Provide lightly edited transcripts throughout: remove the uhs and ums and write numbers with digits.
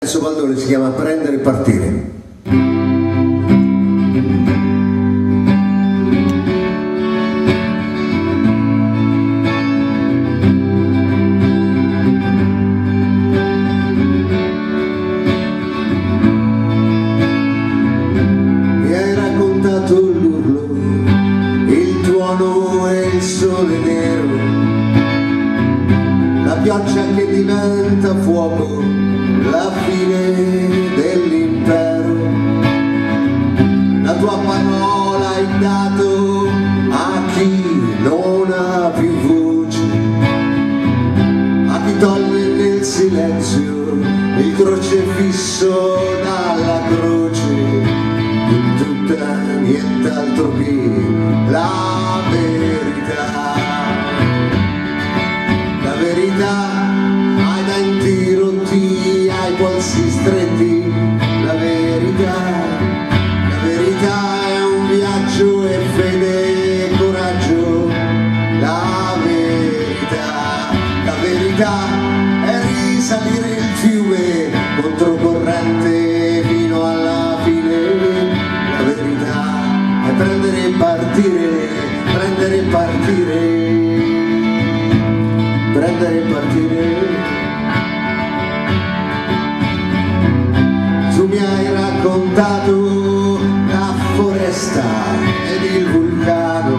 Enzo Baldoni, si chiama Prendere e partire. Mi hai raccontato l'urlo, il tuono e il sole nero, la pioggia che diventa fuoco, la fine dell'impero. La tua parola hai dato a chi non ha più voce, a chi toglie nel silenzio il crocefisso dalla croce, in tutta nient'altro che la verità. La verità ai denti rotti, ai polsi stretti, la verità è un viaggio e fede e coraggio, la verità è risalire il fiume controcorrente fino alla fine, la verità è prendere e partire, prendere e partire, prendere e partire. Tu mi hai raccontato la foresta ed il vulcano,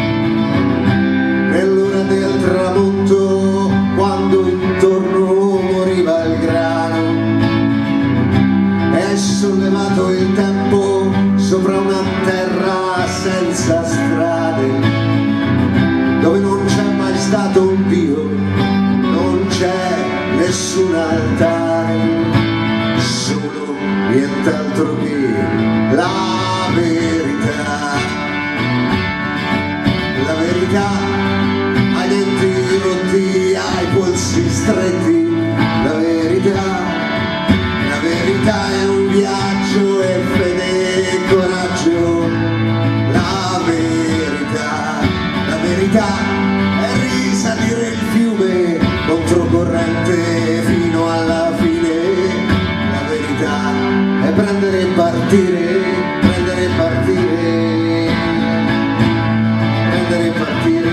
nell'ora del tramonto, quando intorno moriva il grano, e hai sollevato il tempo sopra una terra senza strade, dove non c'è mai stato un Dio, non c'è nessun altare, solo nient'altro che la verità. La verità ai denti rotti, ai polsi stretti, la verità è un viaggio e fede e coraggio, la verità è risalire il fiume controcorrente fino alla fine, la verità è prendere e partire, prendere e partire, prendere e partire.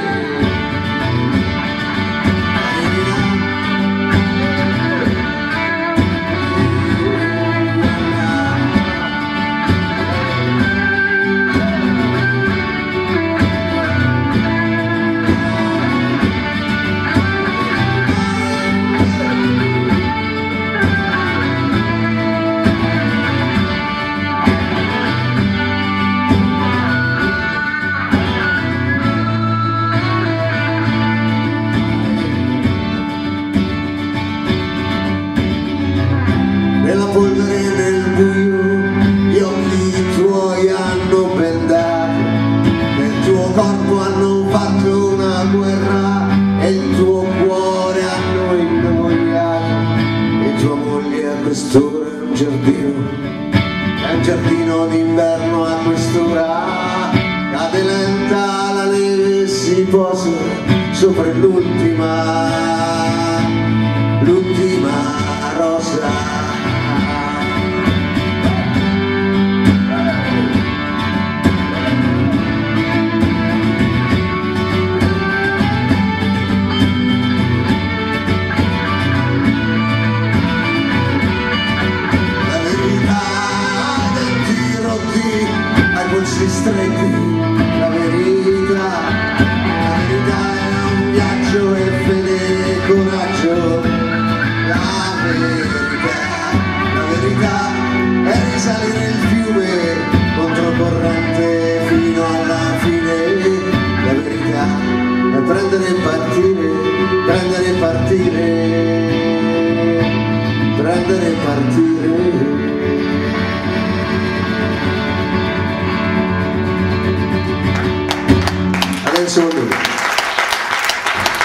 Nella polvere del buio gli occhi tuoi hanno bendato, nel tuo corpo hanno fatto una guerra e il tuo cuore hanno ingoiato, e tua moglie a quest'ora è un giardino d'inverno a quest'ora, cade lenta la neve e si posa sopra l'ultima rosa. Stretti, la verità è un viaggio e fede e coraggio, la verità è risalire il fiume controcorrente fino alla fine, la verità è prendere e partire, prendere e partire, prendere e partire.